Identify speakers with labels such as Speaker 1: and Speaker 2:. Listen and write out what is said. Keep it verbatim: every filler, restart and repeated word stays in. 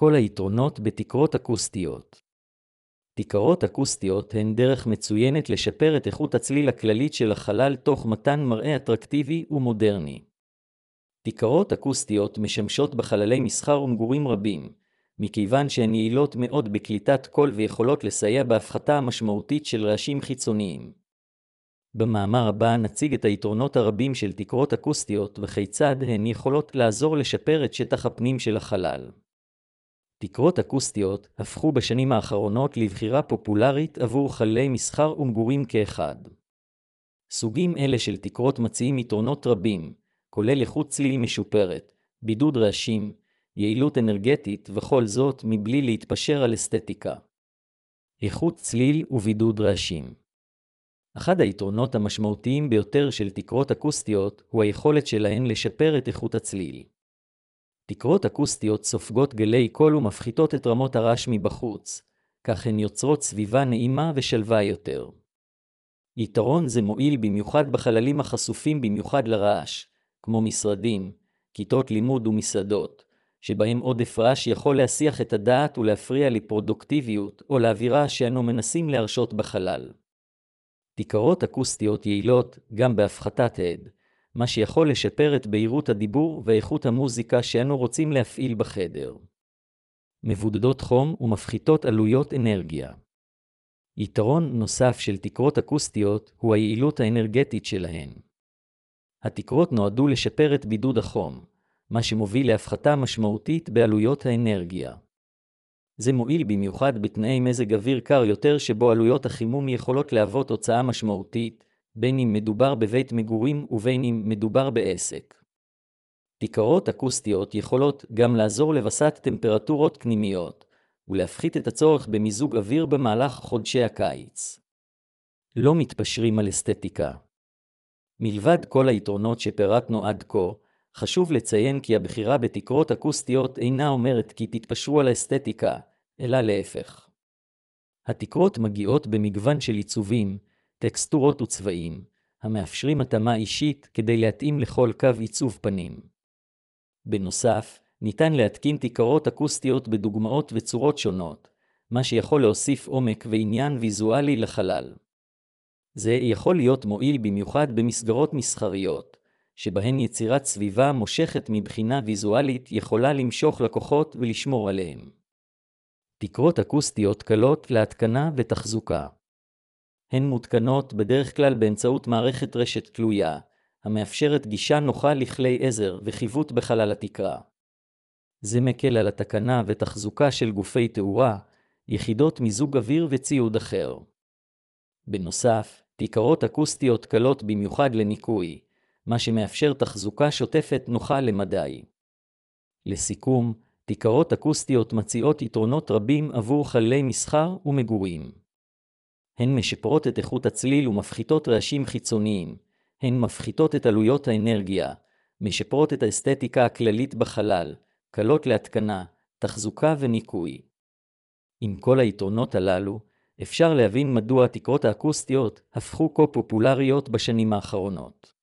Speaker 1: כל היתרונות בתקרות אקוסטיות. תקרות אקוסטיות הן דרך מצוינת לשפר את איכות הצליל הכללית של החלל תוך מתן מראה אטרקטיבי ומודרני. תקרות אקוסטיות משמשות בחללי מסחר ומגורים רבים, מכיוון שהן יעילות מאוד בקליטת קול ויכולות לסייע בהפחתה המשמעותית של רעשים חיצוניים. במאמר הבא נציג את היתרונות הרבים של תקרות אקוסטיות וכיצד הן יכולות לעזור לשפר את שטח הפנים של החלל. תקרות אקוסטיות הפכו בשנים האחרונות לבחירה פופולרית עבור חללי מסחר ומגורים כאחד. סוגים אלה של תקרות מציעים יתרונות רבים, כולל איכות צליל משופרת, בידוד רעשים, יעילות אנרגטית וכל זאת מבלי להתפשר על אסתטיקה. איכות צליל ובידוד רעשים. אחד היתרונות המשמעותיים ביותר של תקרות אקוסטיות הוא היכולת שלהן לשפר את איכות הצליל. תקרות אקוסטיות סופגות גלי קול ומפחיתות את רמות הרעש מבחוץ, כך הן יוצרות סביבה נעימה ושלווה יותר. יתרון זה מועיל במיוחד בחללים החשופים במיוחד לרעש, כמו משרדים, כיתות לימוד ומסעדות, שבהם עודף רעש יכול להסיח את הדעת ולהפריע לפרודוקטיביות או לאווירה שאנו מנסים להרשות בחלל. תקרות אקוסטיות יעילות גם בהפחתת הד, מה שיכול לשפר את בהירות הדיבור ואיכות המוזיקה שאנו רוצים להפעיל בחדר. מבודדות חום ומפחיתות עלויות אנרגיה. יתרון נוסף של תקרות אקוסטיות הוא היעילות האנרגטית שלהן. התקרות נועדו לשפר את בידוד החום, מה שמוביל להפחתה משמעותית בעלויות האנרגיה. זה מועיל במיוחד בתנאי מזג אוויר קר יותר שבו עלויות החימום יכולות להוות הוצאה משמעותית, בין אם מדובר בבית מגורים ובין אם מדובר בעסק. תקרות אקוסטיות יכולות גם לעזור לבסת טמפרטורות פנימיות, ולהפחית את הצורך במיזוג אוויר במהלך חודשי הקיץ. לא מתפשרים על אסתטיקה. מלבד כל היתרונות שפירטנו עד כה, חשוב לציין כי הבחירה בתקרות אקוסטיות אינה אומרת כי תתפשרו על האסתטיקה, אלא להפך. התקרות מגיעות במגוון של עיצובים, טקסטורות וצבעים, המאפשרים התאמה אישית כדי להתאים לכל קו עיצוב פנים. בנוסף, ניתן להתקין תקרות אקוסטיות בדוגמאות וצורות שונות, מה שיכול להוסיף עומק ועניין ויזואלי לחלל. זה יכול להיות מועיל במיוחד במסגרות מסחריות, שבהן יצירת סביבה מושכת מבחינה ויזואלית יכולה למשוך לקוחות ולשמור עליהם. תקרות אקוסטיות קלות להתקנה ותחזוקה. הן מותקנות בדרך כלל באמצעות מערכת רשת תלויה, המאפשרת גישה נוחה לכלי עזר וחיווט בחלל התקרה. זה מקל על התקנה ותחזוקה של גופי תאורה, יחידות מיזוג אוויר וציוד אחר. בנוסף, תקרות אקוסטיות קלות במיוחד לניקוי, מה שמאפשר תחזוקה שוטפת נוחה למדי. לסיכום, תקרות אקוסטיות מציעות יתרונות רבים עבור חללי מסחר ומגורים. הן משפרות את איכות הצליל ומפחיתות רעשים חיצוניים, הן מפחיתות את עלויות האנרגיה, משפרות את האסתטיקה הכללית בחלל, קלות להתקנה, תחזוקה וניקוי. עם כל היתרונות הללו, אפשר להבין מדוע התקרות האקוסטיות הפכו כה פופולריות בשנים האחרונות.